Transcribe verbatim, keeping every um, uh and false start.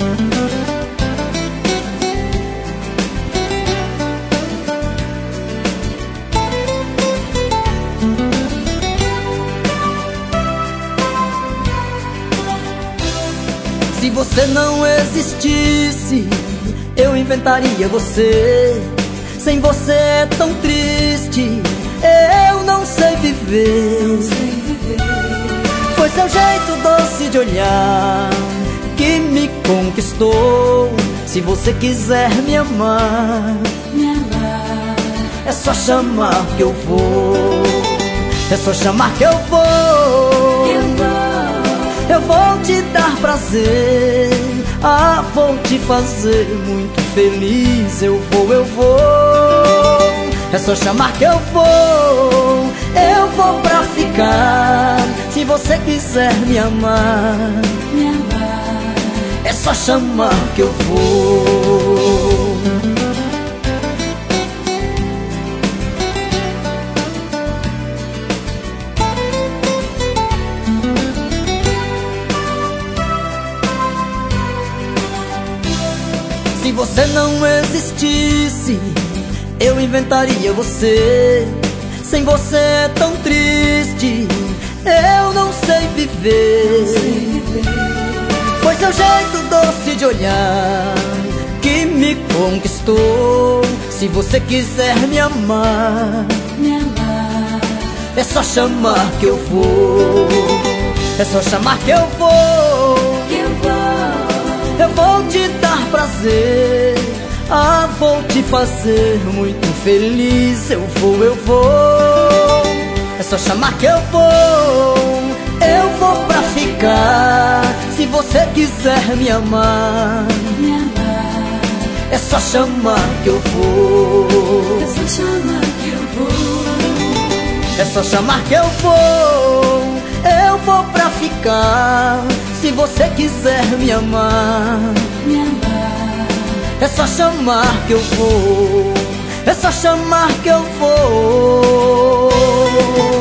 Se você não existisse, eu inventaria você. Sem você é tão triste, eu não sei viver. Foi seu jeito doce de olhar que me conquistou. Se você quiser me amar, me amar, é só chamar que eu vou. É só chamar que eu vou. eu vou. Eu vou te dar prazer, ah, vou te fazer muito feliz. Eu vou, eu vou. É só chamar que eu vou. Eu vou pra ficar. Se você quiser me amar, me amar, é só chamar que eu vou. Se você não existisse, eu inventaria você. Sem você é tão triste, eu não sei viver. Foi seu jeito doce de olhar que me conquistou. Se você quiser me amar, me amar, é só chamar que eu vou. É só chamar que eu vou. eu vou. Eu vou te dar prazer, ah, vou te fazer muito feliz. Eu vou, eu vou. É só chamar que eu vou. Eu vou pra ficar. Se você quiser me amar, me amar, é só chamar que eu vou. é só chamar que eu vou. É só chamar que eu vou. Eu vou pra ficar. Se você quiser me amar, me amar, é só chamar que eu vou. É só chamar que eu vou.